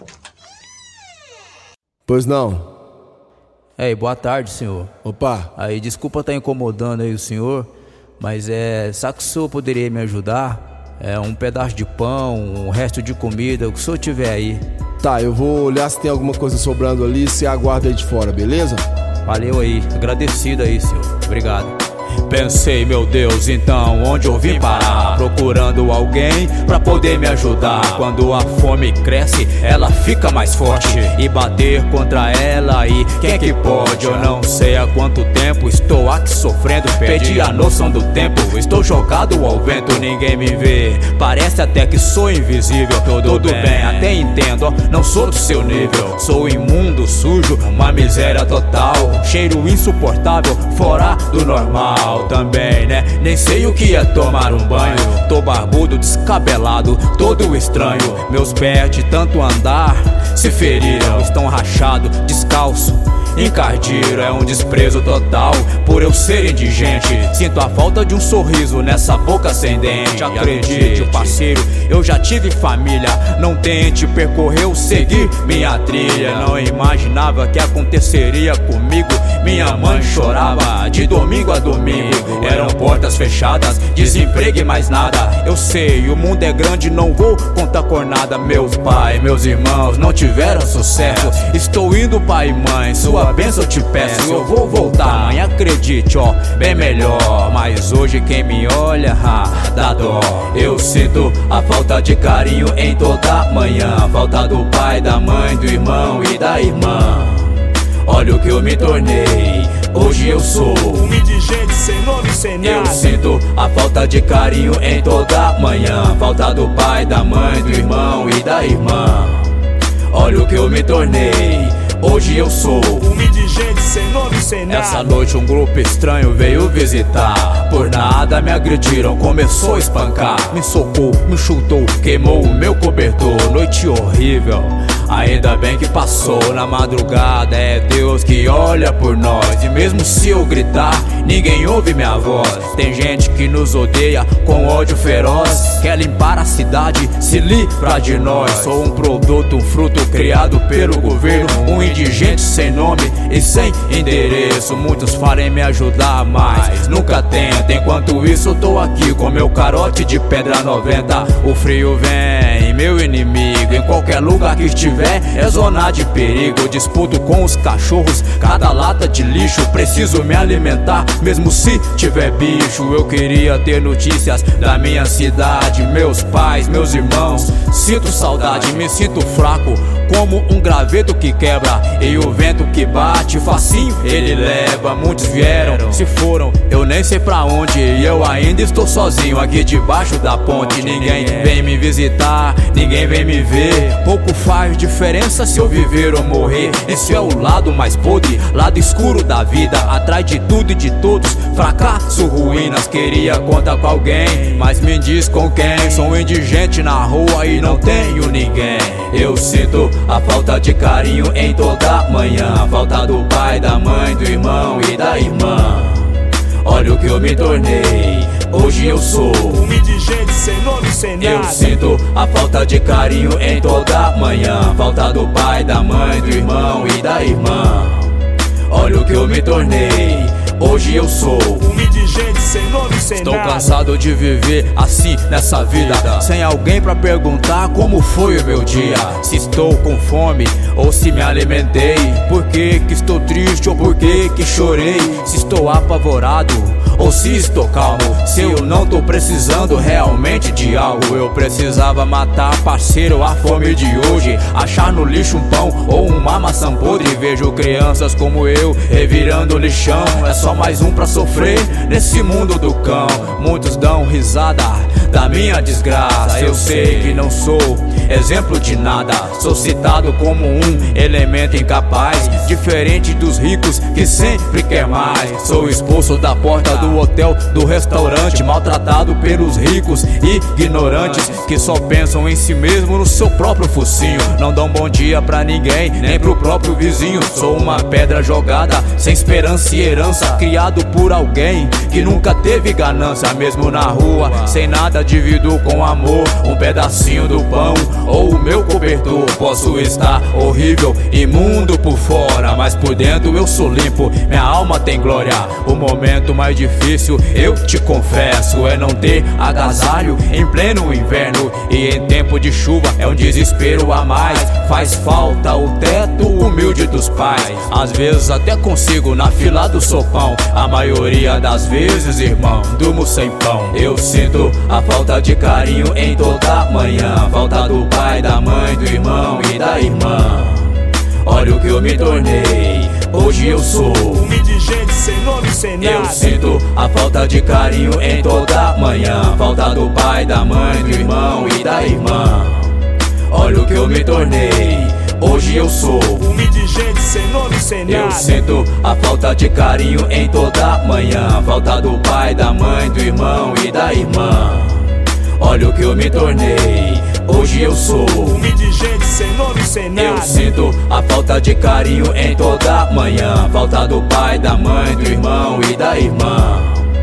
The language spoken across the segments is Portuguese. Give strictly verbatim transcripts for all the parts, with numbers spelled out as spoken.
Pois não. Ei, boa tarde, senhor. Opa. Aí, desculpa estar incomodando aí o senhor, mas é, sabe que o senhor poderia me ajudar? É um pedaço de pão, um resto de comida, o que o senhor tiver aí. Tá, eu vou olhar se tem alguma coisa sobrando ali, você aguarda aí de fora, beleza? Valeu aí, agradecido aí, senhor. Obrigado. Pensei, meu Deus, então onde eu vim parar? Procurando alguém pra poder me ajudar. Quando a fome cresce, ela fica mais forte. E bater contra ela e quem é que pode? Eu não sei há quanto tempo estou aqui sofrendo. Perdi a noção do tempo, estou jogado ao vento. Ninguém me vê, parece até que sou invisível. Tudo, Tudo bem, bem, até entendo, não sou do seu nível. Sou imundo, sujo, uma miséria total. Cheiro insuportável, fora do normal também, né? Nem sei o que é tomar um banho. Tô barbudo, descabelado, todo estranho. Meus pés de tanto andar se feriram, estão rachados, descalço, encardido. É um desprezo total por eu ser indigente. Sinto a falta de um sorriso nessa boca sem dente. Acredite, parceiro, eu já tive família. Não tente percorrer ou seguir minha trilha. Não imaginava que aconteceria comigo. Minha mãe chorava de domingo a domingo. Eram portas fechadas, desemprego e mais nada. Eu sei, o mundo é grande, não vou contar por nada. Meus pais, meus irmãos não tiveram sucesso. Estou indo, pai e mãe, sua bênção eu te peço. Eu vou voltar, mãe, acredite, ó, bem melhor. Mas hoje quem me olha, ah, dá dó. Eu sinto a falta de carinho em toda manhã. Falta do pai, da mãe, do irmão e da irmã. Olha o que eu me tornei, hoje eu sou um indigente sem nome, sem nada. Eu sinto a falta de carinho em toda manhã. Falta do pai, da mãe, do irmão e da irmã. Olha o que eu me tornei, hoje eu sou um indigente sem nome, sem nada. Essa noite um grupo estranho veio visitar. Por nada me agrediram, começou a espancar. Me socou, me chutou, queimou o meu cobertor. Noite horrível, ainda bem que passou. Na madrugada é Deus que olha por nós. E mesmo se eu gritar, ninguém ouve minha voz. Tem gente que nos odeia com ódio feroz. Quer limpar a cidade, se livrar de nós. Sou um produto, um fruto criado pelo governo. Um indigente sem nome e sem endereço. Muitos farem me ajudar, mas nunca tentam. Enquanto isso eu tô aqui com meu carote de pedra noventa. O frio vem, meu inimigo. Em qualquer lugar que estiver é zona de perigo. Eu disputo com os cachorros cada lata de lixo. Preciso me alimentar, mesmo se tiver bicho. Eu queria ter notícias da minha cidade. Meus pais, meus irmãos, sinto saudade. Me sinto fraco, como um graveto que quebra. E o vento que bate, facinho ele leva. Muitos vieram, se foram, eu nem sei pra onde. E eu ainda estou sozinho aqui debaixo da ponte. Ninguém vem me visitar, ninguém vem me ver. Pouco faz diferença se eu viver ou morrer. Esse é o lado mais podre, lado escuro da vida. Atrás de tudo e de todos, fracasso, ruínas. Queria contar com alguém, mas me diz com quem. Sou um indigente na rua e não tenho ninguém. Eu sinto a falta de carinho em toda manhã. Falta do pai, da mãe, do irmão e da irmã. Olha o que eu me tornei, hoje eu sou um indigente sem nome, sem nada. Eu sinto a falta de carinho em toda manhã. Falta do pai, da mãe, do irmão e da irmã. Olha o que eu me tornei, hoje eu sou um indigente sem nome, sem Estou nada. cansado de viver assim nessa vida, sem alguém pra perguntar como foi o meu dia. Se estou com fome ou se me alimentei. Por que que estou triste ou por que que chorei. Se estou apavorado ou se estou calmo. Se eu não tô precisando realmente de algo. Eu precisava matar, parceiro, a fome de hoje. Achar no lixo um pão ou uma maçã podre. Vejo crianças como eu revirando lixão. É só mais um pra sofrer nesse mundo do cão. Muitos dão risada da minha desgraça. Eu sei que não sou exemplo de nada. Sou citado como um elemento incapaz, diferente dos ricos que sempre quer mais. Sou expulso da porta do hotel, do restaurante, maltratado pelos ricos e ignorantes que só pensam em si mesmo, no seu próprio focinho. Não dão bom dia pra ninguém, nem pro próprio vizinho. Sou uma pedra jogada, sem esperança e herança, criado por alguém que nunca teve ganância. Mesmo na rua, sem nada nada, divido com amor um pedacinho do pão ou o meu cobertor. Posso estar horrível, imundo por fora, mas por dentro eu sou limpo, minha alma tem glória. O momento mais difícil, eu te confesso, é não ter agasalho em pleno inverno. E em tempo de chuva é um desespero a mais. Faz falta o teto humilde dos pais. Às vezes até consigo na fila do sopão. A maioria das vezes, irmão, durmo sem pão. Eu sinto a falta de carinho em toda manhã. Falta do pai, da mãe, do irmão e da irmã. Olha o que eu me tornei, hoje eu sou um indigente sem nome, sem nada. Eu sinto a falta de carinho em toda manhã. Falta do pai, da mãe, do irmão e da irmã. Olha o que eu me tornei, hoje eu sou um indigente sem nome, sem nada. Eu sinto a falta de carinho em toda manhã. Falta do pai, da mãe, do irmão e da irmã. Olha o que eu me tornei, hoje eu sou um indigente sem nome, sem nada. Eu sinto a falta de carinho em toda manhã. Falta do pai, da mãe, do irmão e da irmã.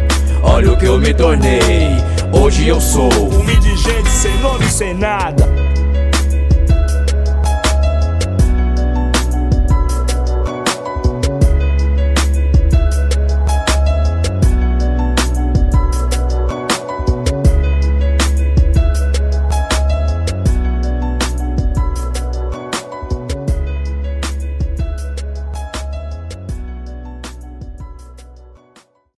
Olha o que eu me tornei, hoje eu sou um indigente sem nome, sem nada.